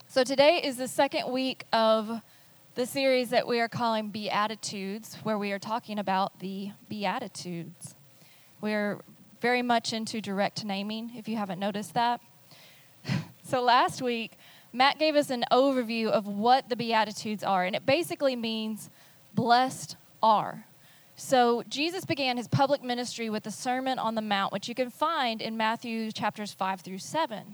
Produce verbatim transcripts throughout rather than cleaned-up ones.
So today is the second week of the series that we are calling Beatitudes, where we are talking about the Beatitudes. We're very much into direct naming, if you haven't noticed that. So last week, Matt gave us an overview of what the Beatitudes are, and it basically means blessed are. So Jesus began his public ministry with the Sermon on the Mount, which you can find in Matthew chapters five through seven.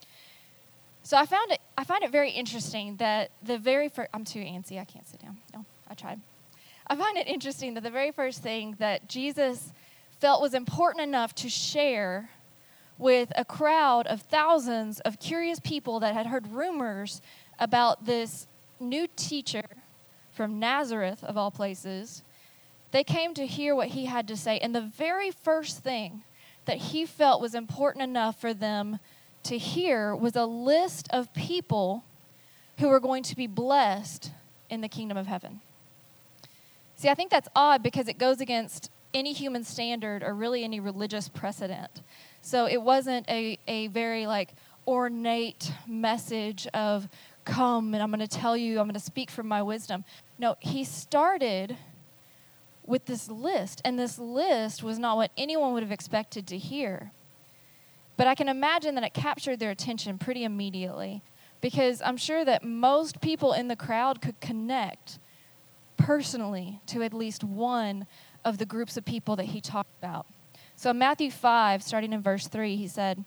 So I found it. I find it very interesting that the very first. I'm too antsy. I can't sit down. No, I tried. I find it interesting that the very first thing that Jesus felt was important enough to share with a crowd of thousands of curious people that had heard rumors about this new teacher from Nazareth, of all places, they came to hear what he had to say. And the very first thing that he felt was important enough for them to hear was a list of people who were going to be blessed in the kingdom of heaven. See, I think that's odd because it goes against any human standard or really any religious precedent. So it wasn't a, a very like ornate message of come and I'm going to tell you, I'm going to speak from my wisdom. No, he started with this list, and this list was not what anyone would have expected to hear. But I can imagine that it captured their attention pretty immediately, because I'm sure that most people in the crowd could connect personally to at least one of the groups of people that he talked about. So in Matthew five, starting in verse three, he said,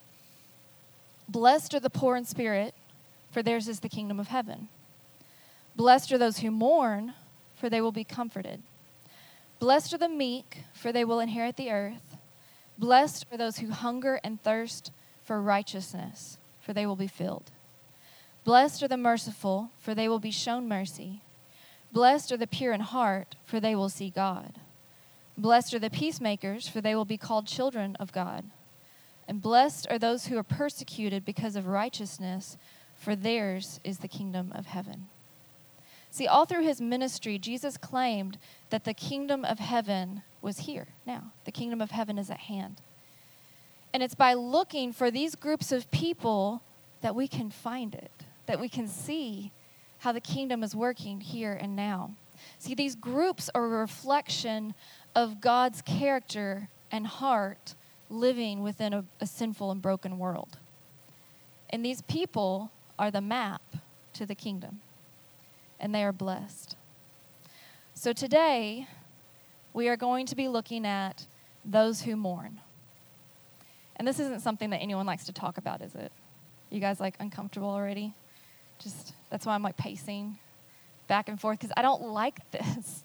"Blessed are the poor in spirit, for theirs is the kingdom of heaven. Blessed are those who mourn, for they will be comforted. Blessed are the meek, for they will inherit the earth. Blessed are those who hunger and thirst for righteousness, for they will be filled. Blessed are the merciful, for they will be shown mercy. Blessed are the pure in heart, for they will see God. Blessed are the peacemakers, for they will be called children of God. And blessed are those who are persecuted because of righteousness, for theirs is the kingdom of heaven." See, all through his ministry, Jesus claimed that the kingdom of heaven was here now. The kingdom of heaven is at hand. And it's by looking for these groups of people that we can find it, that we can see how the kingdom is working here and now. See, these groups are a reflection of God's character and heart living within a, a sinful and broken world. And these people are the map to the kingdom, and they are blessed. So today, we are going to be looking at those who mourn. And this isn't something that anyone likes to talk about, is it? You guys like uncomfortable already? Just, that's why I'm like pacing back and forth, because I don't like this.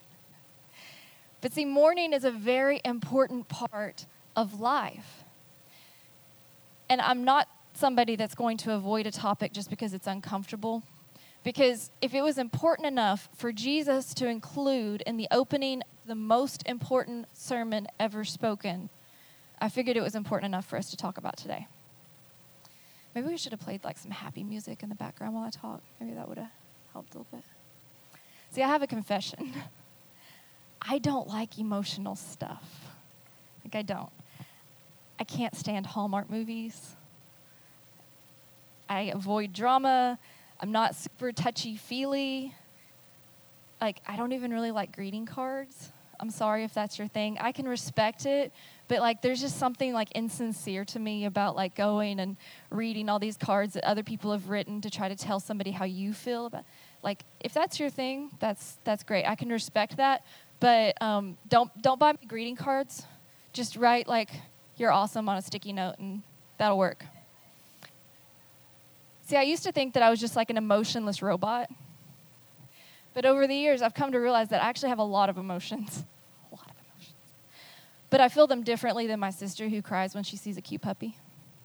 But see, mourning is a very important part of life. And I'm not somebody that's going to avoid a topic just because it's uncomfortable. Because if it was important enough for Jesus to include in the opening the most important sermon ever spoken, I figured it was important enough for us to talk about today. Maybe we should have played like some happy music in the background while I talk. Maybe that would have helped a little bit. See, I have a confession. I don't like emotional stuff. Like, I don't. I can't stand Hallmark movies. I avoid drama. I'm not super touchy-feely. Like, I don't even really like greeting cards. I'm sorry if that's your thing. I can respect it, but, like, there's just something, like, insincere to me about, like, going and reading all these cards that other people have written to try to tell somebody how you feel about. Like, if that's your thing, that's that's great. I can respect that, but um, don't don't buy me greeting cards. Just write, like, "You're awesome" on a sticky note, and that'll work. See, I used to think that I was just like an emotionless robot. But over the years, I've come to realize that I actually have a lot of emotions. A lot of emotions. But I feel them differently than my sister who cries when she sees a cute puppy.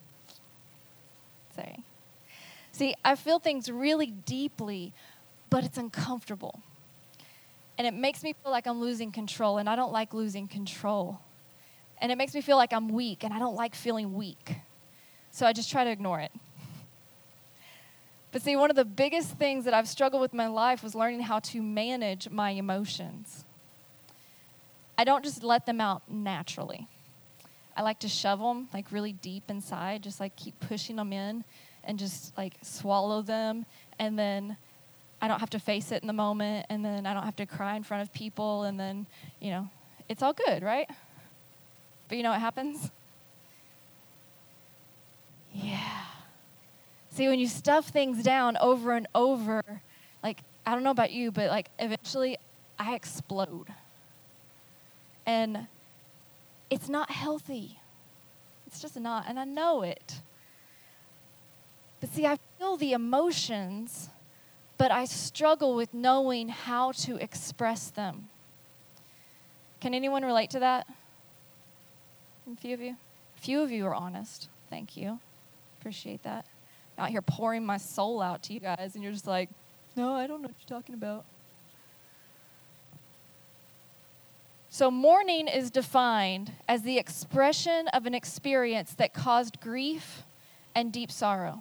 Sorry. See, I feel things really deeply, but it's uncomfortable. And it makes me feel like I'm losing control, and I don't like losing control. And it makes me feel like I'm weak, and I don't like feeling weak. So I just try to ignore it. But see, one of the biggest things that I've struggled with in my life was learning how to manage my emotions. I don't just let them out naturally. I like to shove them like really deep inside, just like keep pushing them in and just like swallow them, and then I don't have to face it in the moment, and then I don't have to cry in front of people, and then, you know, it's all good, right? But you know what happens? Yeah. See, when you stuff things down over and over, like, I don't know about you, but like eventually I explode. And it's not healthy. It's just not, and I know it. But see, I feel the emotions, but I struggle with knowing how to express them. Can anyone relate to that? A few of you? A few of you are honest. Thank you. Appreciate that. I'm out here pouring my soul out to you guys, and you're just like, no, I don't know what you're talking about. So mourning is defined as the expression of an experience that caused grief and deep sorrow.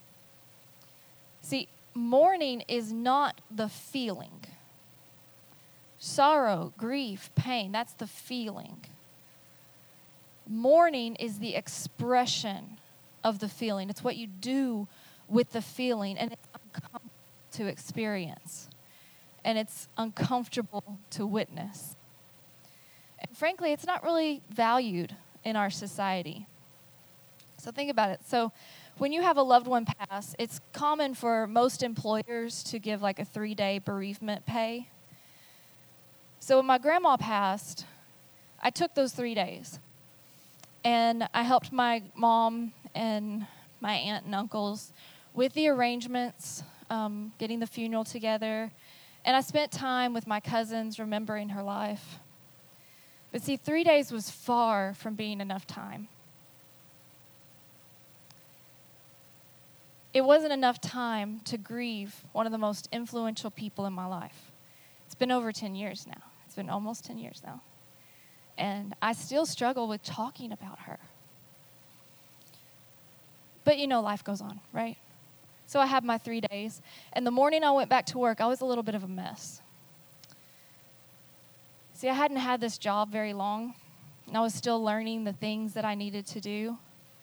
See, mourning is not the feeling. Sorrow, grief, pain, that's the feeling. Mourning is the expression of the feeling. It's what you do with the feeling, and it's uncomfortable to experience, and it's uncomfortable to witness. And frankly, it's not really valued in our society. So think about it. So when you have a loved one pass, it's common for most employers to give like a three-day bereavement pay. So when my grandma passed, I took those three days. And I helped my mom and my aunt and uncles with the arrangements, um, getting the funeral together. And I spent time with my cousins remembering her life. But see, three days was far from being enough time. It wasn't enough time to grieve one of the most influential people in my life. It's been over ten years now. It's been almost ten years now. And I still struggle with talking about her. But you know, life goes on, right? So I had my three days. And the morning I went back to work, I was a little bit of a mess. See, I hadn't had this job very long, and I was still learning the things that I needed to do.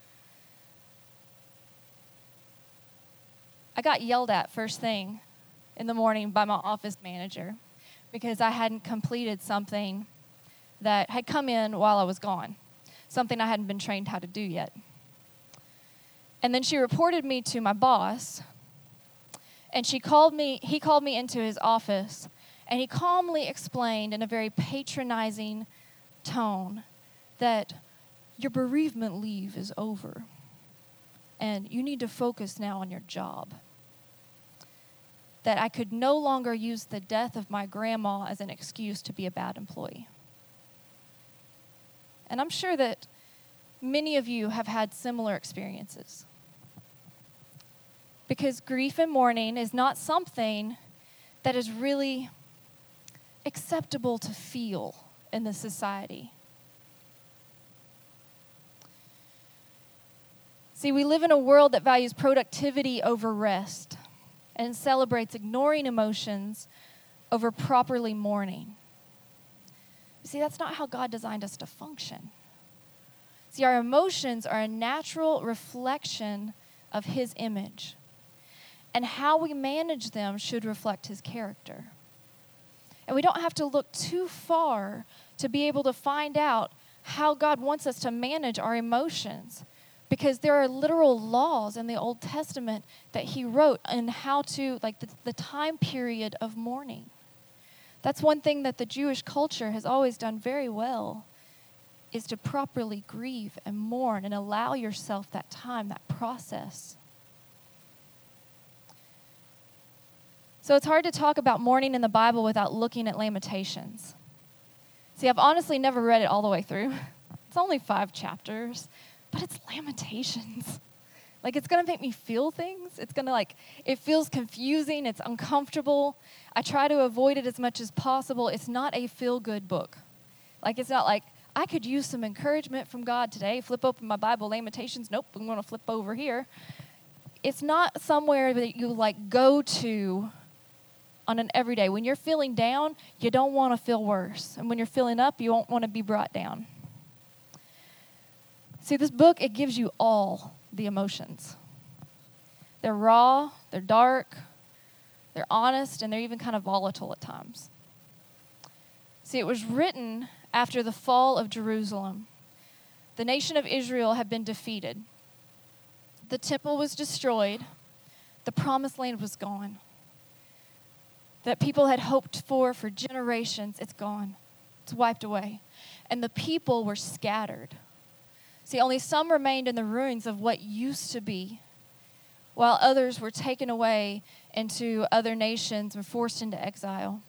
I got yelled at first thing in the morning by my office manager because I hadn't completed something that had come in while I was gone, something I hadn't been trained how to do yet. And then she reported me to my boss, and she called me, he called me into his office, and he calmly explained in a very patronizing tone that your bereavement leave is over, and you need to focus now on your job. That I could no longer use the death of my grandma as an excuse to be a bad employee. And I'm sure that many of you have had similar experiences. Because grief and mourning is not something that is really acceptable to feel in this society. See, we live in a world that values productivity over rest and celebrates ignoring emotions over properly mourning. See, that's not how God designed us to function. See, our emotions are a natural reflection of His image, and how we manage them should reflect His character. And we don't have to look too far to be able to find out how God wants us to manage our emotions, because there are literal laws in the Old Testament that He wrote on how to, like the, the time period of mourning. That's one thing that the Jewish culture has always done very well, is to properly grieve and mourn and allow yourself that time, that process. So it's hard to talk about mourning in the Bible without looking at Lamentations. See, I've honestly never read it all the way through. It's only five chapters, but it's Lamentations. Like, it's going to make me feel things. It's going to, like, it feels confusing. It's uncomfortable. I try to avoid it as much as possible. It's not a feel-good book. Like, it's not like, I could use some encouragement from God today. Flip open my Bible, Lamentations. Nope, I'm going to flip over here. It's not somewhere that you, like, go to on an everyday. When you're feeling down, you don't want to feel worse. And when you're feeling up, you won't want to be brought down. See, this book, it gives you all the emotions. They're raw, they're dark, they're honest, and they're even kind of volatile at times. See, it was written after the fall of Jerusalem. The nation of Israel had been defeated. The temple was destroyed. The promised land was gone. That people had hoped for for generations, it's gone. It's wiped away. And the people were scattered. See, only some remained in the ruins of what used to be, while others were taken away into other nations and forced into exile.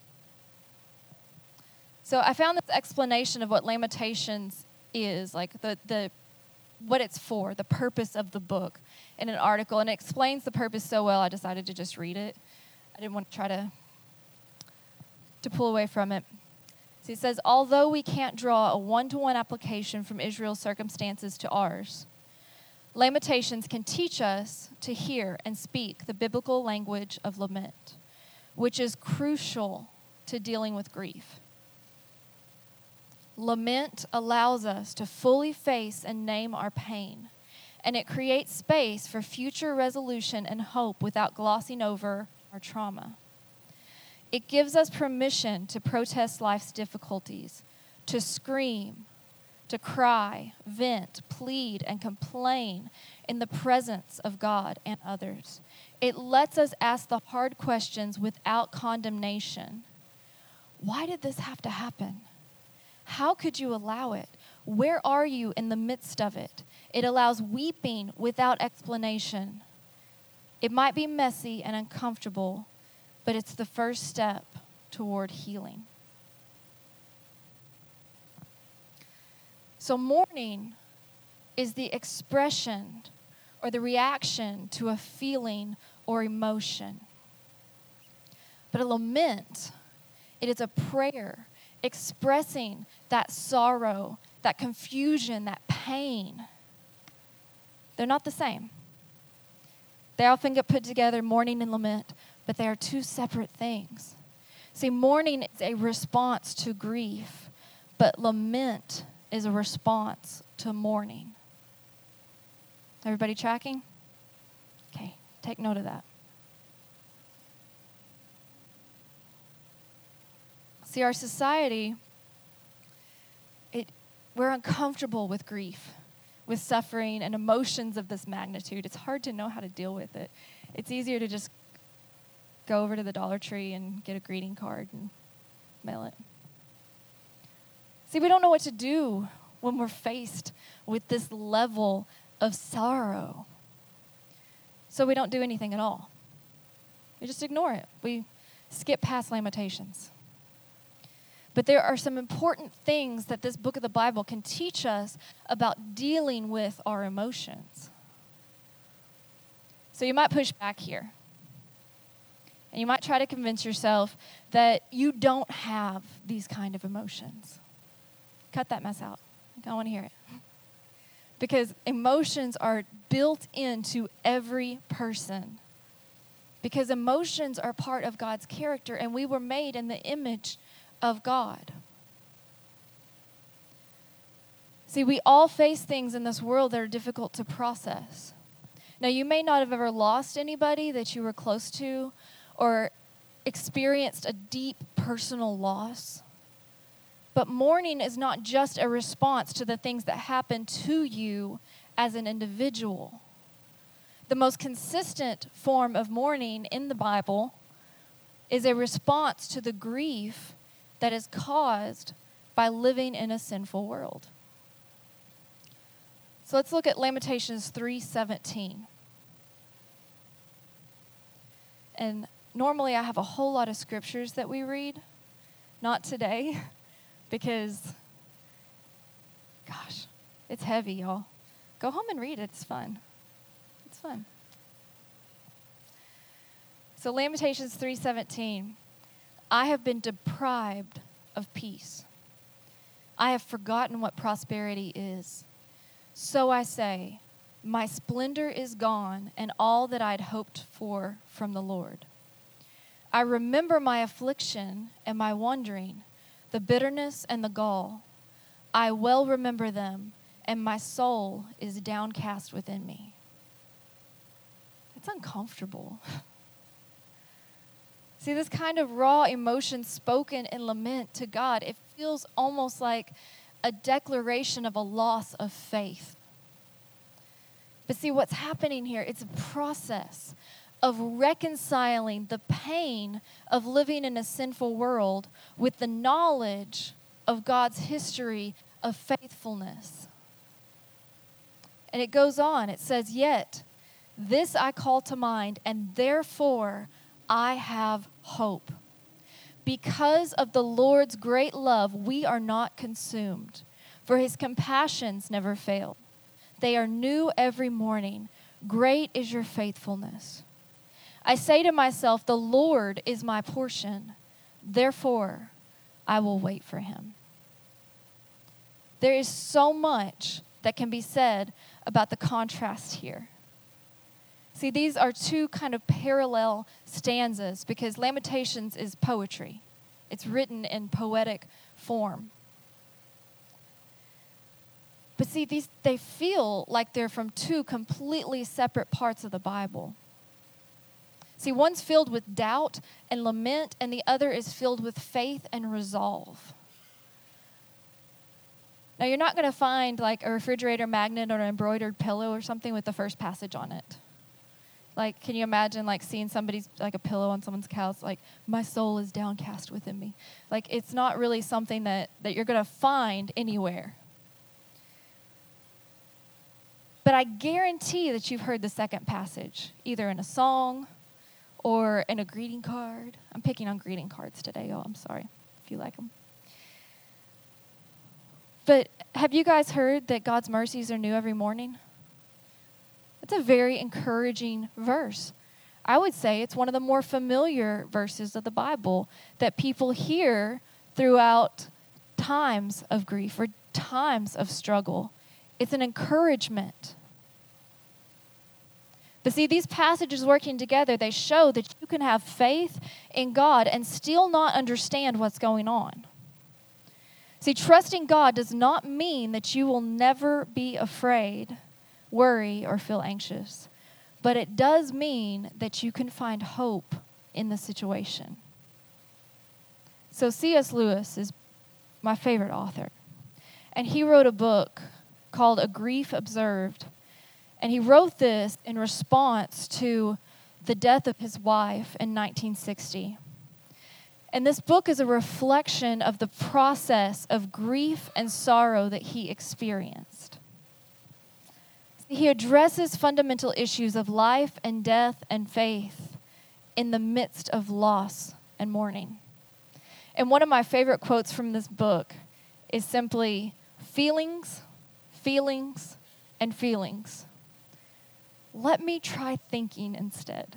So I found this explanation of what Lamentations is, like the, the what it's for, the purpose of the book, in an article, and it explains the purpose so well I decided to just read it. I didn't want to try to, to pull away from it. So he says, although we can't draw a one-to-one application from Israel's circumstances to ours, Lamentations can teach us to hear and speak the biblical language of lament, which is crucial to dealing with grief. Lament allows us to fully face and name our pain, and it creates space for future resolution and hope without glossing over our trauma. It gives us permission to protest life's difficulties, to scream, to cry, vent, plead, and complain in the presence of God and others. It lets us ask the hard questions without condemnation. Why did this have to happen? How could you allow it? Where are you in the midst of it? It allows weeping without explanation. It might be messy and uncomfortable, but it's the first step toward healing. So mourning is the expression or the reaction to a feeling or emotion. But a lament, it is a prayer expressing that sorrow, that confusion, that pain. They're not the same. They often get put together, mourning and lament, but they are two separate things. See, mourning is a response to grief, but lament is a response to mourning. Everybody tracking? Okay, take note of that. See, our society, it, we're uncomfortable with grief, with suffering and emotions of this magnitude. It's hard to know how to deal with it. It's easier to just go over to the Dollar Tree and get a greeting card and mail it. See, we don't know what to do when we're faced with this level of sorrow. So we don't do anything at all. We just ignore it. We skip past Lamentations. But there are some important things that this book of the Bible can teach us about dealing with our emotions. So you might push back here. And you might try to convince yourself that you don't have these kind of emotions. Cut that mess out. I don't want to hear it. Because emotions are built into every person. Because emotions are part of God's character, and we were made in the image of God. See, we all face things in this world that are difficult to process. Now, you may not have ever lost anybody that you were close to or experienced a deep personal loss. But mourning is not just a response to the things that happen to you as an individual. The most consistent form of mourning in the Bible is a response to the grief that is caused by living in a sinful world. So let's look at Lamentations three seventeen. And normally I have a whole lot of scriptures that we read. Not today, because, gosh, it's heavy, y'all. Go home and read it. It's fun. It's fun. So Lamentations three seventeen. I have been deprived of peace. I have forgotten what prosperity is. So I say, my splendor is gone, and all that I'd hoped for from the Lord. I remember my affliction and my wandering, the bitterness and the gall. I well remember them, and my soul is downcast within me. it's uncomfortable. See, this kind of raw emotion spoken in lament to God, it feels almost like a declaration of a loss of faith. But see, what's happening here, it's a process of reconciling the pain of living in a sinful world with the knowledge of God's history of faithfulness. And it goes on, it says, "Yet this I call to mind, and therefore I have hope. Because of the Lord's great love, we are not consumed, for his compassions never fail. They are new every morning. Great is your faithfulness. I say to myself, the Lord is my portion. Therefore, I will wait for him." There is so much that can be said about the contrast here. See, these are two kind of parallel stanzas because Lamentations is poetry. It's written in poetic form. But see, these they feel like they're from two completely separate parts of the Bible. See, one's filled with doubt and lament, and the other is filled with faith and resolve. Now, you're not going to find like a refrigerator magnet or an embroidered pillow or something with the first passage on it. Like, can you imagine like seeing somebody's, like a pillow on someone's couch, like, "My soul is downcast within me." Like, it's not really something that, that you're going to find anywhere. But I guarantee that you've heard the second passage, either in a song or in a greeting card. I'm picking on greeting cards today, y'all. I'm sorry if you like them. But have you guys heard that God's mercies are new every morning? It's a very encouraging verse. I would say it's one of the more familiar verses of the Bible that people hear throughout times of grief or times of struggle. It's an encouragement. But see, these passages working together, they show that you can have faith in God and still not understand what's going on. See, trusting God does not mean that you will never be afraid, worry, or feel anxious. But it does mean that you can find hope in the situation. So C S Lewis is my favorite author. And he wrote a book called A Grief Observed. And he wrote this in response to the death of his wife in nineteen sixty. And this book is a reflection of the process of grief and sorrow that he experienced. He addresses fundamental issues of life and death and faith in the midst of loss and mourning. And one of my favorite quotes from this book is simply, "Feelings, feelings, and feelings. Let me try thinking instead."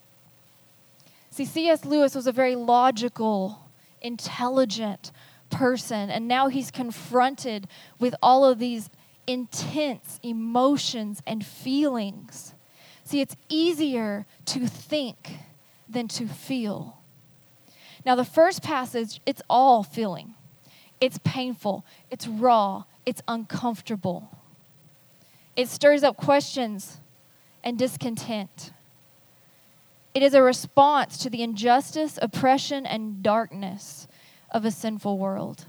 See, C S Lewis was a very logical, intelligent person, and now he's confronted with all of these intense emotions and feelings. See, it's easier to think than to feel. Now, the first passage, it's all feeling. It's painful. It's raw. It's uncomfortable. It stirs up questions and discontent. It is a response to the injustice, oppression, and darkness of a sinful world.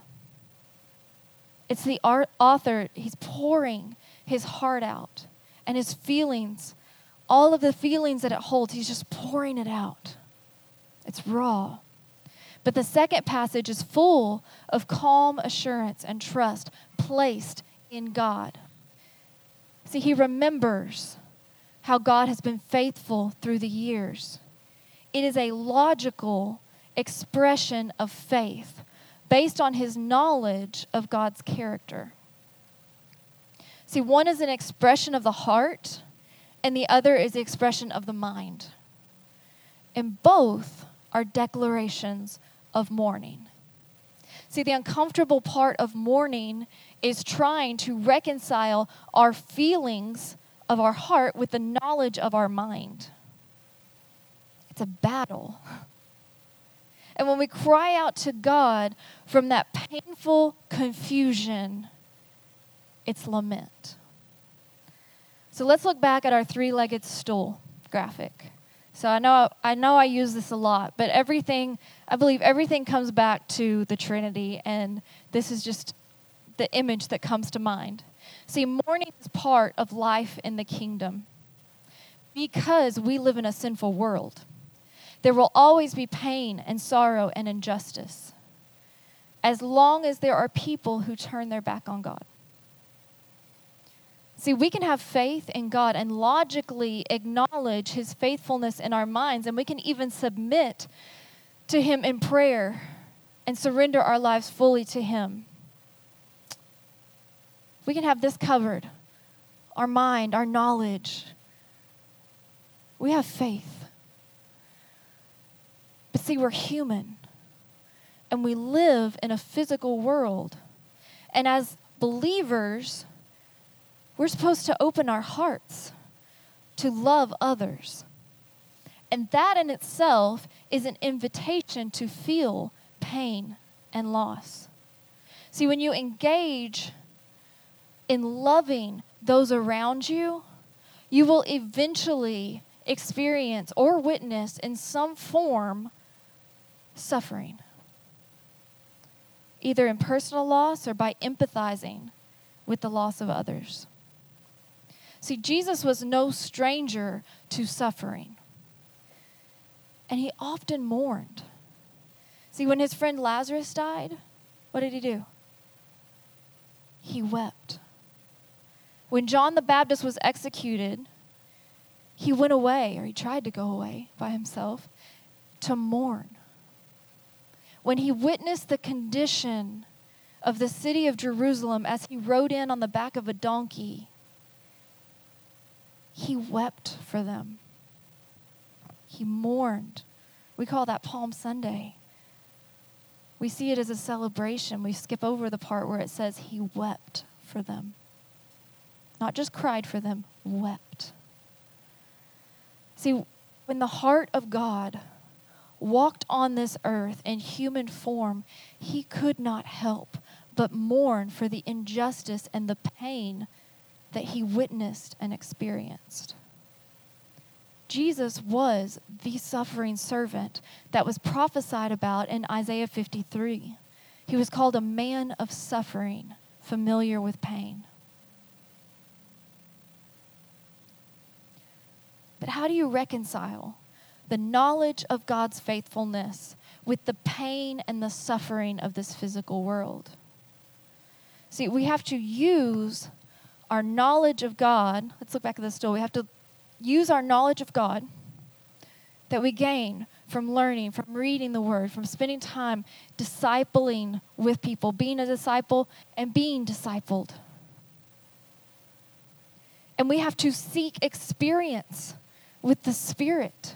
It's the art author, he's pouring his heart out and his feelings, all of the feelings that it holds, he's just pouring it out. It's raw. But the second passage is full of calm assurance and trust placed in God. See, he remembers how God has been faithful through the years. It is a logical expression of faith based on his knowledge of God's character. See, one is an expression of the heart, and the other is the expression of the mind. And both are declarations of mourning. See, the uncomfortable part of mourning is trying to reconcile our feelings of our heart with the knowledge of our mind. It's a battle. And when we cry out to God from that painful confusion, it's lament. So let's look back at our three-legged stool, graphic. So I know I know I use this a lot, but everything, I believe everything comes back to the Trinity, and this is just the image that comes to mind. See, mourning is part of life in the kingdom because we live in a sinful world. There will always be pain and sorrow and injustice as long as there are people who turn their back on God. See, we can have faith in God and logically acknowledge his faithfulness in our minds, and we can even submit to him in prayer and surrender our lives fully to him. We can have this covered, our mind, our knowledge. We have faith. But see, we're human, and we live in a physical world. And as believers, we're supposed to open our hearts to love others. And that in itself is an invitation to feel pain and loss. See, when you engage in loving those around you, you will eventually experience or witness in some form suffering, either in personal loss or by empathizing with the loss of others. See, Jesus was no stranger to suffering, and he often mourned. See, when his friend Lazarus died, what did he do? He wept. When John the Baptist was executed, he went away, or he tried to go away by himself, to mourn. When he witnessed the condition of the city of Jerusalem as he rode in on the back of a donkey, he wept for them. He mourned. We call that Palm Sunday. We see it as a celebration. We skip over the part where it says he wept for them. Not just cried for them, wept. See, when the heart of God walked on this earth in human form, he could not help but mourn for the injustice and the pain that he witnessed and experienced. Jesus was the suffering servant that was prophesied about in Isaiah fifty-three. He was called a man of suffering, familiar with pain. But how do you reconcile the knowledge of God's faithfulness with the pain and the suffering of this physical world? See, we have to use our knowledge of God. Let's look back at this story. We have to use our knowledge of God that we gain from learning, from reading the Word, from spending time discipling with people, being a disciple and being discipled. And we have to seek experience with the Spirit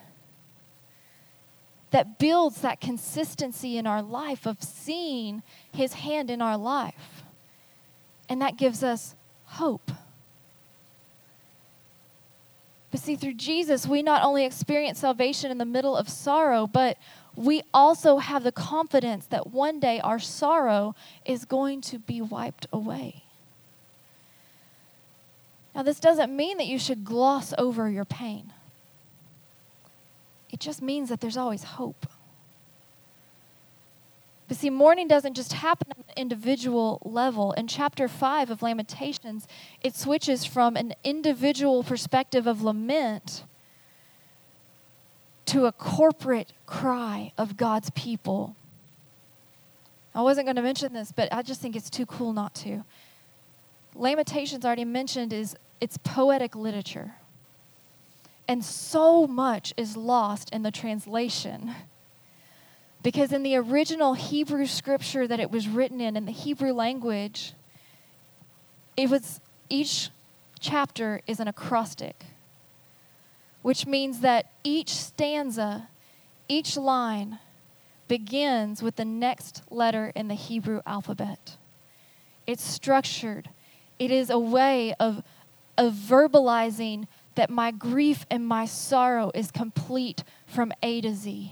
that builds that consistency in our life of seeing his hand in our life. And that gives us hope. But see, through Jesus, we not only experience salvation in the middle of sorrow, but we also have the confidence that one day our sorrow is going to be wiped away. Now, this doesn't mean that you should gloss over your pain. It just means that there's always hope. But see, mourning doesn't just happen on an individual level. In chapter five of Lamentations, it switches from an individual perspective of lament to a corporate cry of God's people. I wasn't going to mention this, but I just think it's too cool not to. Lamentations, already mentioned, is it's poetic literature. And so much is lost in the translation. Because in the original Hebrew scripture that it was written in, in the Hebrew language, it was, each chapter is an acrostic, which means that each stanza, each line begins with the next letter in the Hebrew alphabet. It's structured. It is a way of, of verbalizing that my grief and my sorrow is complete from A to Z.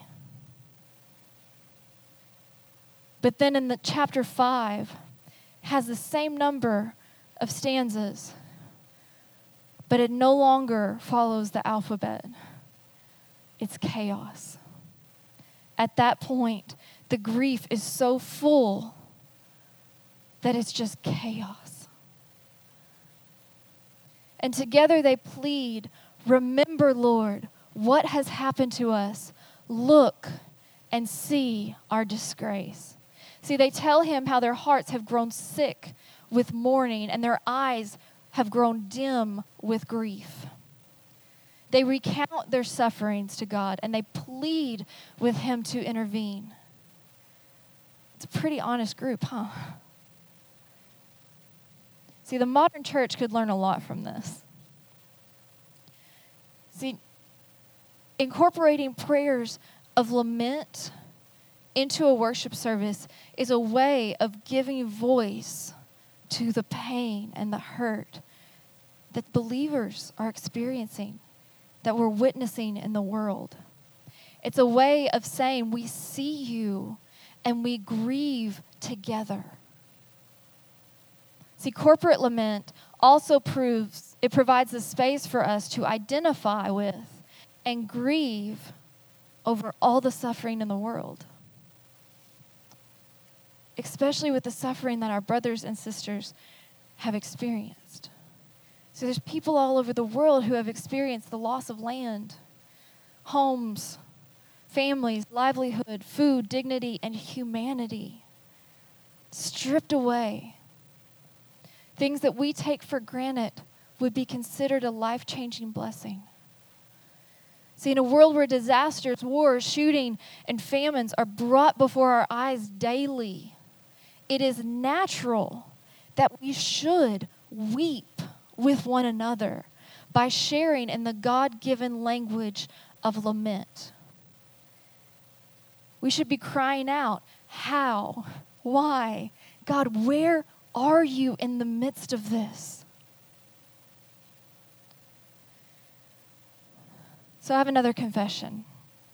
But then in the chapter five has the same number of stanzas, but it no longer follows the alphabet. it's chaos. At that point, the grief is so full that it's just chaos. And together they plead, remember, Lord, what has happened to us. Look and see our disgrace. See, they tell him how their hearts have grown sick with mourning and their eyes have grown dim with grief. They recount their sufferings to God and they plead with him to intervene. It's a pretty honest group, huh? See, the modern church could learn a lot from this. See, incorporating prayers of lament into a worship service is a way of giving voice to the pain and the hurt that believers are experiencing, that we're witnessing in the world. It's a way of saying we see you and we grieve together. See, corporate lament also proves, it provides a space for us to identify with and grieve over all the suffering in the world, especially with the suffering that our brothers and sisters have experienced. So there's people all over the world who have experienced the loss of land, homes, families, livelihood, food, dignity, and humanity stripped away. Things that we take for granted would be considered a life-changing blessing. See, in a world where disasters, wars, shooting, and famines are brought before our eyes daily, it is natural that we should weep with one another by sharing in the God-given language of lament. We should be crying out, how? Why? God, where are you in the midst of this? So I have another confession.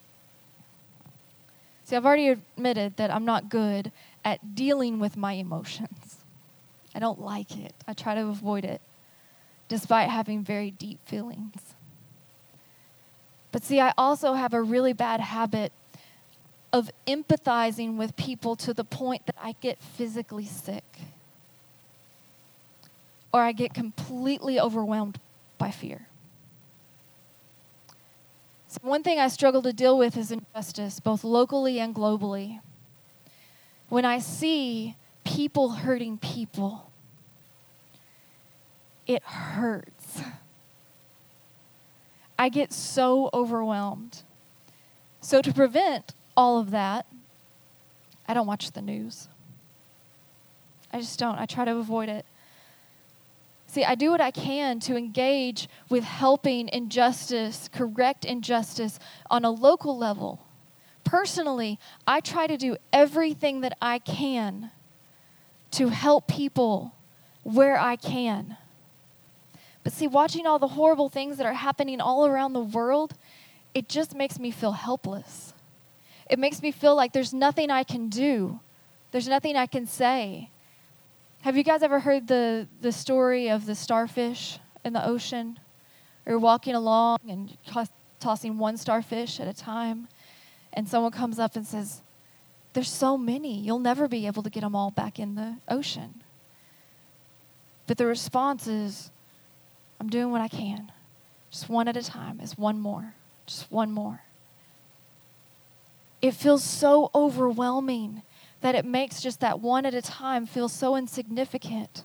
See, I've already admitted that I'm not good at dealing with my emotions. I don't like it. I try to avoid it, despite having very deep feelings. But see, I also have a really bad habit of empathizing with people to the point that I get physically sick. Or I get completely overwhelmed by fear. So one thing I struggle to deal with is injustice, both locally and globally. When I see people hurting people, it hurts. I get so overwhelmed. So to prevent all of that, I don't watch the news. I just don't. I try to avoid it. See, I do what I can to engage with helping injustice, correct injustice on a local level. Personally, I try to do everything that I can to help people where I can. But see, watching all the horrible things that are happening all around the world, it just makes me feel helpless. It makes me feel like there's nothing I can do. There's nothing I can say. Have you guys ever heard the, the story of the starfish in the ocean? You're walking along and toss, tossing one starfish at a time, and someone comes up and says, there's so many, you'll never be able to get them all back in the ocean. But the response is, I'm doing what I can. Just one at a time. It's one more. Just one more. It feels so overwhelming that it makes just that one at a time feel so insignificant.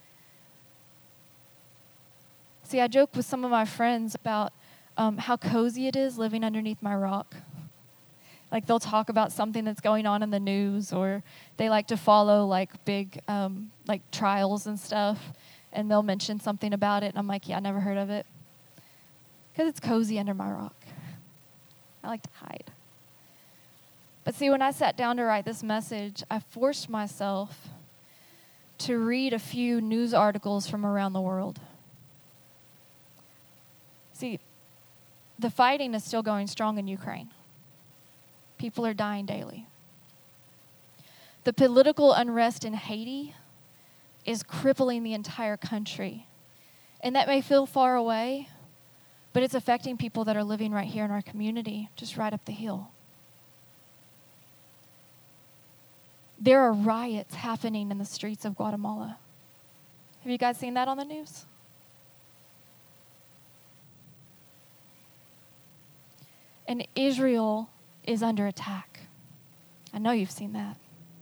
See, I joke with some of my friends about um, how cozy it is living underneath my rock. Like they'll talk about something that's going on in the news, or they like to follow like big um, like trials and stuff, and they'll mention something about it, and I'm like, yeah, I never heard of it. Because it's cozy under my rock. I like to hide. But see, when I sat down to write this message, I forced myself to read a few news articles from around the world. See, the fighting is still going strong in Ukraine. People are dying daily. The political unrest in Haiti is crippling the entire country. And that may feel far away, but it's affecting people that are living right here in our community, just right up the hill. There are riots happening in the streets of Guatemala. Have you guys seen that on the news? And Israel is under attack. I know you've seen that.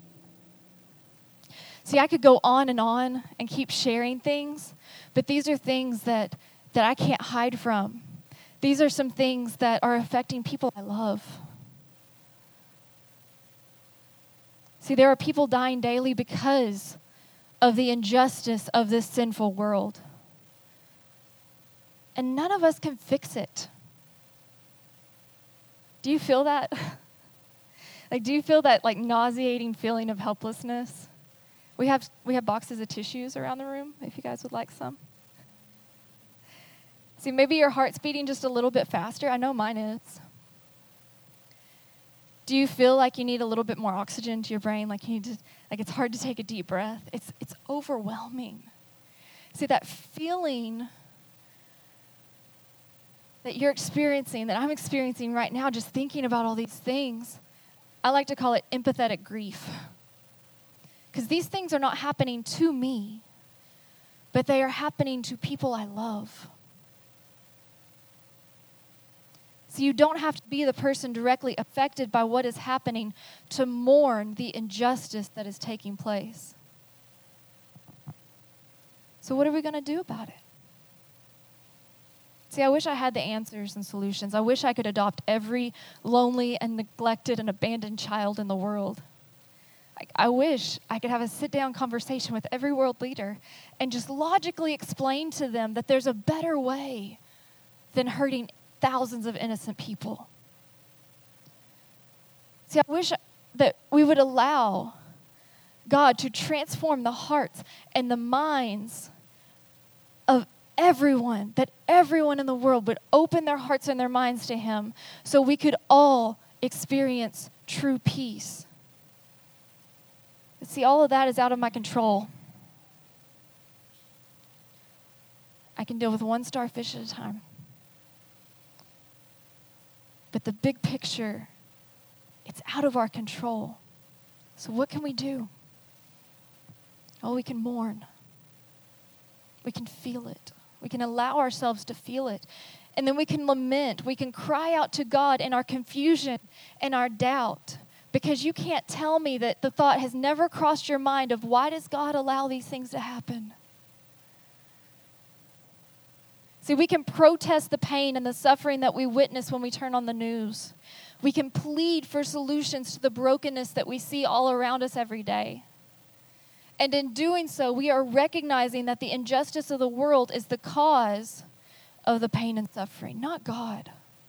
See, I could go on and on and keep sharing things, but these are things that, that I can't hide from. These are some things that are affecting people I love. See, there are people dying daily because of the injustice of this sinful world. And none of us can fix it. Do you feel that? Like, do you feel that, like, nauseating feeling of helplessness? We have we have boxes of tissues around the room, if you guys would like some. See, maybe your heart's beating just a little bit faster. I know mine is. Do you feel like you need a little bit more oxygen to your brain? Like you need to, like it's hard to take a deep breath? It's it's overwhelming. See, that feeling that you're experiencing, that I'm experiencing right now, just thinking about all these things, I like to call it empathetic grief. Because these things are not happening to me, but they are happening to people I love. So you don't have to be the person directly affected by what is happening to mourn the injustice that is taking place. So what are we going to do about it? See, I wish I had the answers and solutions. I wish I could adopt every lonely and neglected and abandoned child in the world. Like, I wish I could have a sit-down conversation with every world leader and just logically explain to them that there's a better way than hurting thousands of innocent people. See, I wish that we would allow God to transform the hearts and the minds of everyone, that everyone in the world would open their hearts and their minds to Him so we could all experience true peace. But see, all of that is out of my control. I can deal with one starfish at a time. But the big picture, it's out of our control. So what can we do? Oh, we can mourn. We can feel it. We can allow ourselves to feel it. And then we can lament. We can cry out to God in our confusion and our doubt. Because you can't tell me that the thought has never crossed your mind of why does God allow these things to happen? See, we can protest the pain and the suffering that we witness when we turn on the news. We can plead for solutions to the brokenness that we see all around us every day. And in doing so, we are recognizing that the injustice of the world is the cause of the pain and suffering, not God.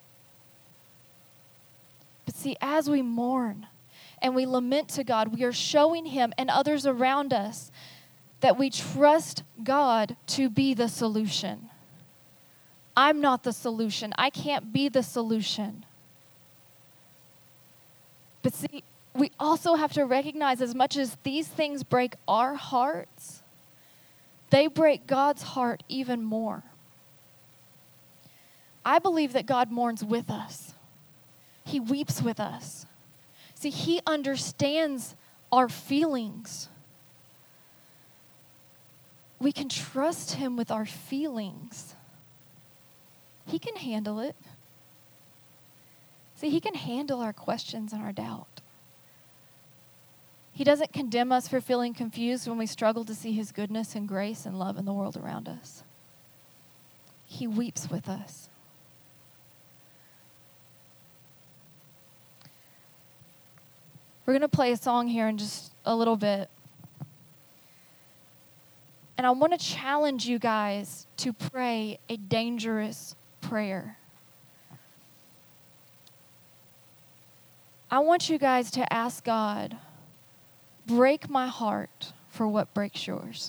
But see, as we mourn and we lament to God, we are showing Him and others around us that we trust God to be the solution. I'm not the solution. I can't be the solution. But see, we also have to recognize as much as these things break our hearts, they break God's heart even more. I believe that God mourns with us. He weeps with us. See, He understands our feelings. We can trust Him with our feelings. He can handle it. See, He can handle our questions and our doubt. He doesn't condemn us for feeling confused when we struggle to see His goodness and grace and love in the world around us. He weeps with us. We're going to play a song here in just a little bit. And I want to challenge you guys to pray a dangerous prayer. I want you guys to ask God, break my heart for what breaks yours.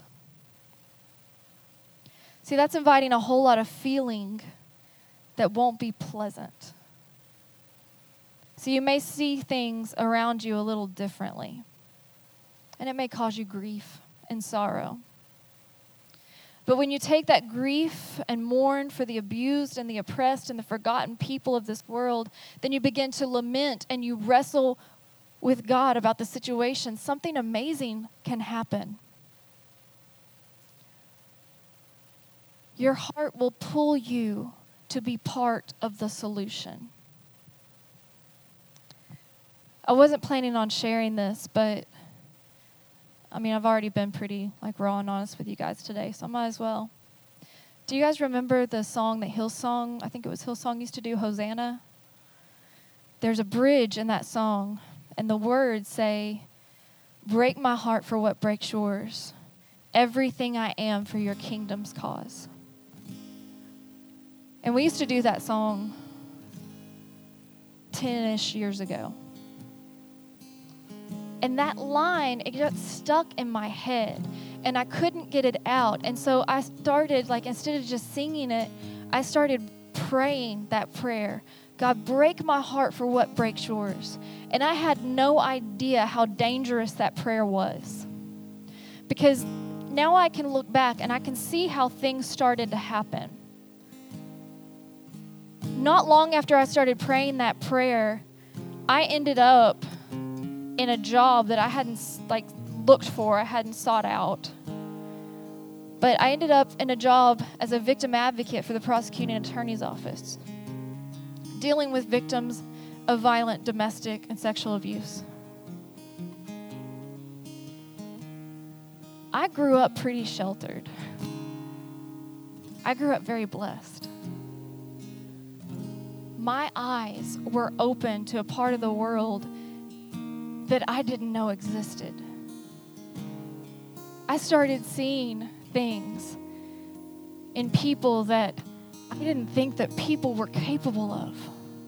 See, that's inviting a whole lot of feeling that won't be pleasant. So you may see things around you a little differently, and it may cause you grief and sorrow. But when you take that grief and mourn for the abused and the oppressed and the forgotten people of this world, then you begin to lament and you wrestle with God about the situation. Something amazing can happen. Your heart will pull you to be part of the solution. I wasn't planning on sharing this, but I mean, I've already been pretty like raw and honest with you guys today, so I might as well. Do you guys remember the song that Hillsong, I think it was Hillsong, used to do, Hosanna? There's a bridge in that song, and the words say, "Break my heart for what breaks yours, everything I am for your kingdom's cause." And we used to do that song ten-ish years ago. And that line, it got stuck in my head, and I couldn't get it out. And so I started, like, instead of just singing it, I started praying that prayer. God, break my heart for what breaks yours. And I had no idea how dangerous that prayer was. Because now I can look back and I can see how things started to happen. Not long after I started praying that prayer, I ended up in a job that I hadn't like looked for, I hadn't sought out. But I ended up in a job as a victim advocate for the prosecuting attorney's office, dealing with victims of violent domestic and sexual abuse. I grew up pretty sheltered. I grew up very blessed. My eyes were open to a part of the world that I didn't know existed. I started seeing things in people that I didn't think that people were capable of.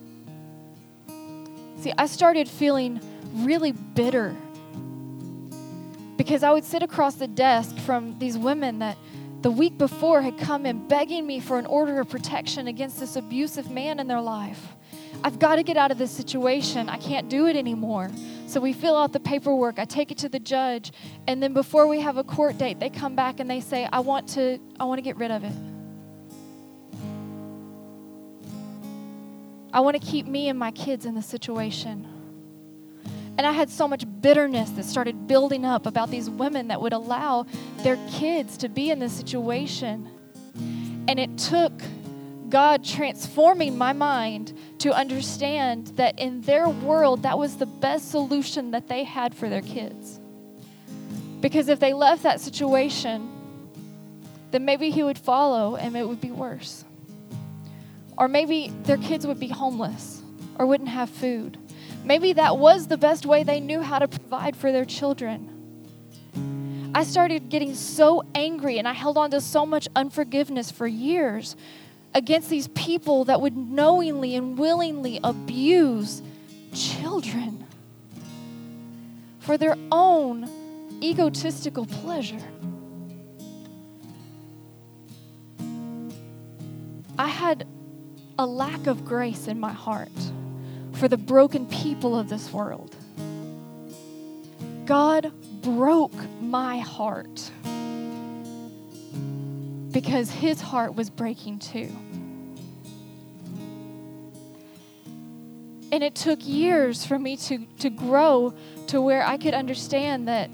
See, I started feeling really bitter because I would sit across the desk from these women that the week before had come in begging me for an order of protection against this abusive man in their life. I've got to get out of this situation. I can't do it anymore. So we fill out the paperwork. I take it to the judge. And then before we have a court date, they come back and they say, I want to, I want to get rid of it. I want to keep me and my kids in the situation. And I had so much bitterness that started building up about these women that would allow their kids to be in this situation. And it took God transforming my mind to understand that in their world, that was the best solution that they had for their kids. Because if they left that situation, then maybe he would follow and it would be worse. Or maybe their kids would be homeless or wouldn't have food. Maybe that was the best way they knew how to provide for their children. I started getting so angry and I held on to so much unforgiveness for years against these people that would knowingly and willingly abuse children for their own egotistical pleasure. I had a lack of grace in my heart for the broken people of this world. God broke my heart because his heart was breaking too. And it took years for me to, to grow to where I could understand that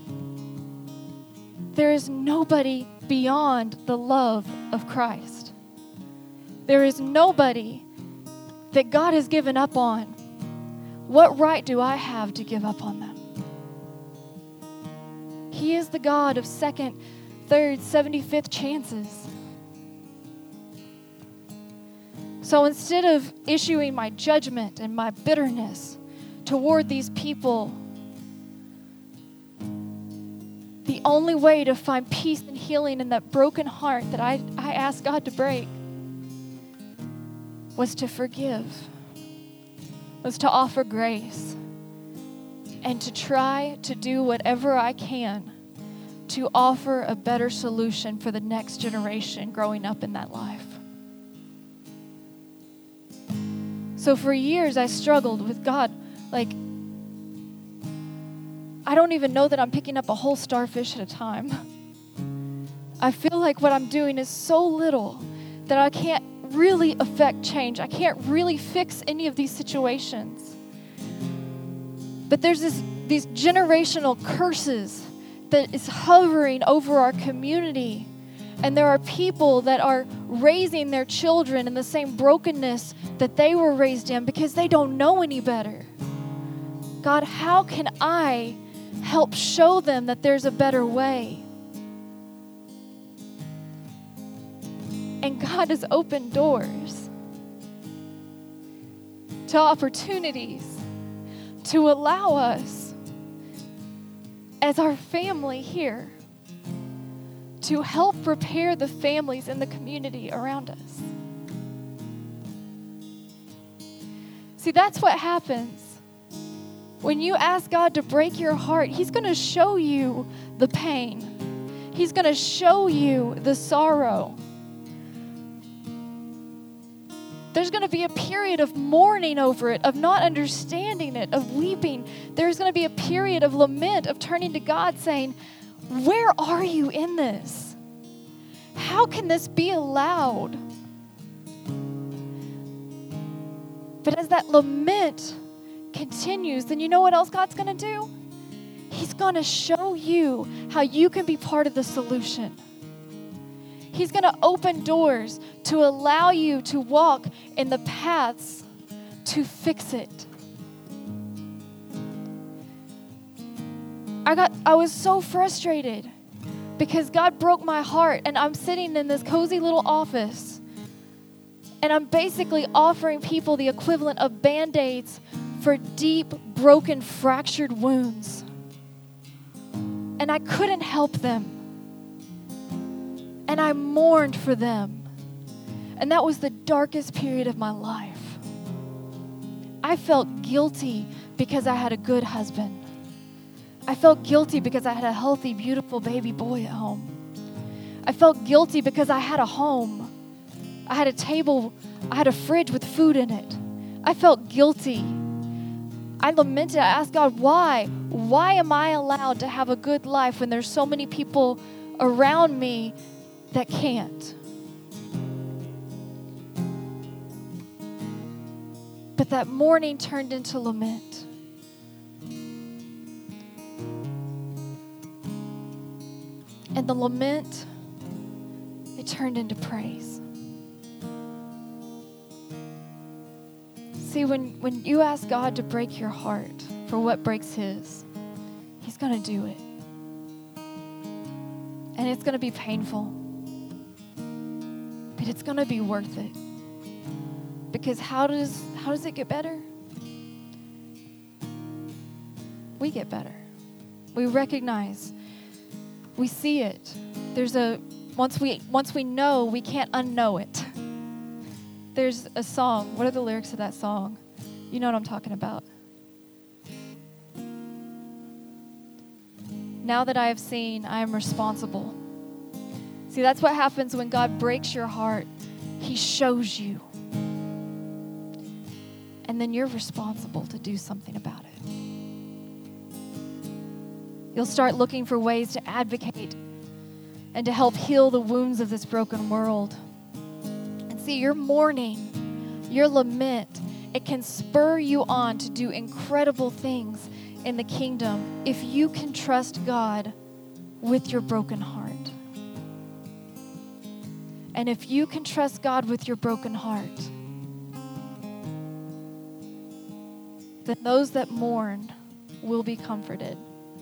there is nobody beyond the love of Christ. There is nobody that God has given up on. What right do I have to give up on them? He is the God of second, third, seventy-fifth chances. So instead of issuing my judgment and my bitterness toward these people, the only way to find peace and healing in that broken heart that I, I asked God to break was to forgive, was to offer grace, and to try to do whatever I can to offer a better solution for the next generation growing up in that life. So for years, I struggled with God. Like, I don't even know that I'm picking up a whole starfish at a time. I feel like what I'm doing is so little that I can't really affect change. I can't really fix any of these situations. But there's this, these generational curses that is hovering over our community. And there are people that are raising their children in the same brokenness that they were raised in because they don't know any better. God, how can I help show them that there's a better way? And God has opened doors to opportunities to allow us as our family here to help prepare the families in the community around us. See, that's what happens. When you ask God to break your heart, He's going to show you the pain. He's going to show you the sorrow. There's going to be a period of mourning over it, of not understanding it, of weeping. There's going to be a period of lament, of turning to God saying, where are you in this? How can this be allowed? But as that lament continues, then you know what else God's going to do? He's going to show you how you can be part of the solution. He's going to open doors to allow you to walk in the paths to fix it. I got I was so frustrated because God broke my heart, and I'm sitting in this cozy little office and I'm basically offering people the equivalent of Band-Aids for deep, broken, fractured wounds. And I couldn't help them. And I mourned for them. And that was the darkest period of my life. I felt guilty because I had a good husband. I felt guilty because I had a healthy, beautiful baby boy at home. I felt guilty because I had a home. I had a table, I had a fridge with food in it. I felt guilty. I lamented, I asked God, why? Why am I allowed to have a good life when there's so many people around me that can't? But that mourning turned into lament. And the lament, it turned into praise. See, when, when you ask God to break your heart for what breaks His, He's going to do it. And it's going to be painful. But it's going to be worth it. Because how does how does it get better? We get better. We recognize. We see it. There's a once we once we know, we can't unknow it. There's a song. What are the lyrics of that song? You know what I'm talking about. Now that I have seen, I am responsible. See, that's what happens when God breaks your heart. He shows you. And then you're responsible to do something about it. You'll start looking for ways to advocate and to help heal the wounds of this broken world. And see, your mourning, your lament, it can spur you on to do incredible things in the kingdom if you can trust God with your broken heart. And if you can trust God with your broken heart, then those that mourn will be comforted.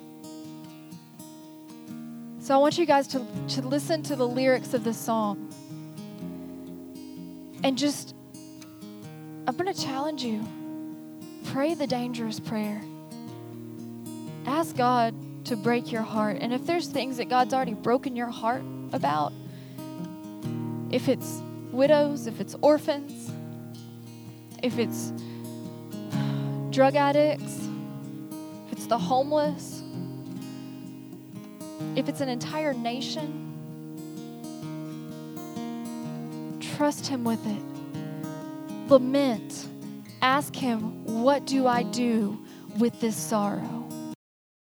So I want you guys to, to listen to the lyrics of this song. And just, I'm going to challenge you. Pray the dangerous prayer. Ask God to break your heart. And if there's things that God's already broken your heart about, if it's widows, if it's orphans, if it's drug addicts, if it's the homeless, if it's an entire nation, trust Him with it. Lament. Ask Him, what do I do with this sorrow?